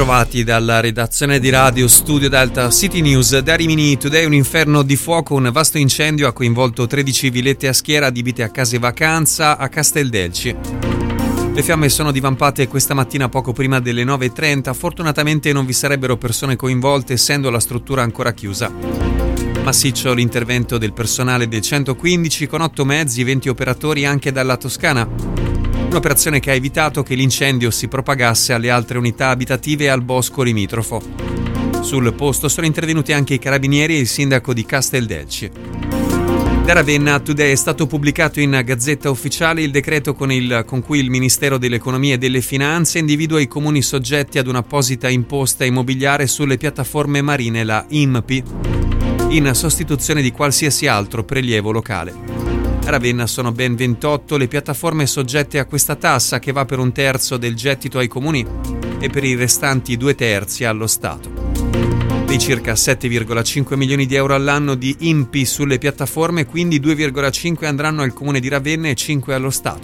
Bentrovati dalla redazione di Radio Studio Delta City News. Da Rimini Today, un inferno di fuoco, un vasto incendio ha coinvolto 13 villette a schiera adibite a case vacanza a Casteldelci. Le fiamme sono divampate questa mattina poco prima delle 9:30. Fortunatamente non vi sarebbero persone coinvolte, essendo la struttura ancora chiusa. Massiccio l'intervento del personale del 115 con 8 mezzi e 20 operatori anche dalla Toscana. Un'operazione che ha evitato che l'incendio si propagasse alle altre unità abitative e al bosco limitrofo. Sul posto sono intervenuti anche i carabinieri e il sindaco di Casteldelci. Da Ravenna Today è stato pubblicato in Gazzetta Ufficiale il decreto con cui il Ministero dell'Economia e delle Finanze individua i comuni soggetti ad un'apposita imposta immobiliare sulle piattaforme marine, la IMPI, in sostituzione di qualsiasi altro prelievo locale. A Ravenna sono ben 28 le piattaforme soggette a questa tassa, che va per 1/3 del gettito ai comuni e per i restanti 2/3 allo Stato. Dei circa 7,5 milioni di euro all'anno di IMPI sulle piattaforme, quindi 2,5 andranno al comune di Ravenna e 5 allo Stato.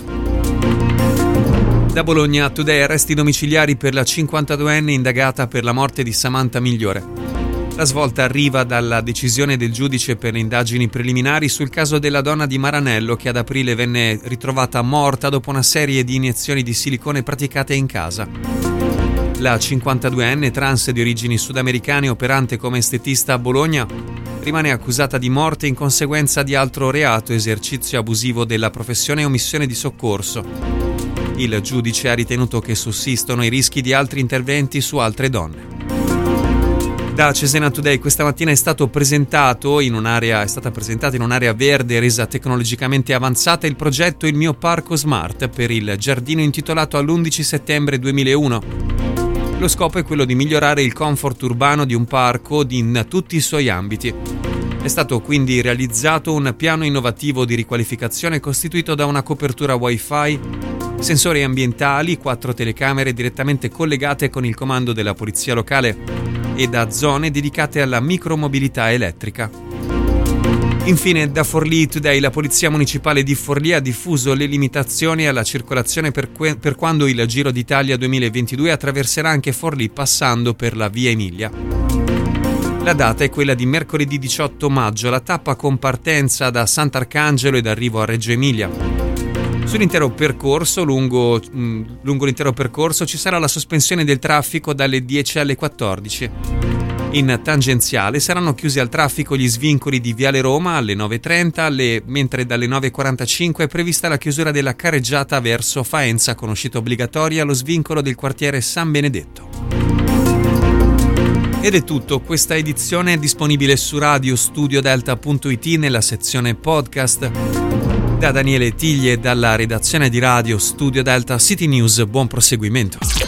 Da Bologna Today, arresti domiciliari per la 52enne indagata per la morte di Samantha Migliore. La svolta arriva dalla decisione del giudice per le indagini preliminari sul caso della donna di Maranello, che ad aprile venne ritrovata morta dopo una serie di iniezioni di silicone praticate in casa. La 52enne, trans di origini sudamericane, operante come estetista a Bologna, rimane accusata di morte in conseguenza di altro reato, esercizio abusivo della professione e omissione di soccorso. Il giudice ha ritenuto che sussistono i rischi di altri interventi su altre donne. Da Cesena Today questa mattina è stata presentata in un'area verde resa tecnologicamente avanzata il progetto Il mio parco smart per il giardino intitolato all'11 settembre 2001. Lo scopo è quello di migliorare il comfort urbano di un parco in tutti i suoi ambiti. È stato quindi realizzato un piano innovativo di riqualificazione costituito da una copertura Wi-Fi, sensori ambientali, 4 telecamere direttamente collegate con il comando della polizia locale e da zone dedicate alla micromobilità elettrica. Infine, da Forlì Today, la Polizia Municipale di Forlì ha diffuso le limitazioni alla circolazione per quando il Giro d'Italia 2022 attraverserà anche Forlì passando per la Via Emilia. La data è quella di mercoledì 18 maggio, la tappa con partenza da Sant'Arcangelo ed arrivo a Reggio Emilia. Sull'intero percorso, lungo l'intero percorso, ci sarà la sospensione del traffico dalle 10 alle 14. In tangenziale saranno chiusi al traffico gli svincoli di Viale Roma alle 9:30, mentre dalle 9:45 è prevista la chiusura della carreggiata verso Faenza, con uscita obbligatoria allo svincolo del quartiere San Benedetto. Ed è tutto, questa edizione è disponibile su radiostudiodelta.it nella sezione podcast. Da Daniele Tiglie, dalla redazione di Radio Studio Delta City News, buon proseguimento.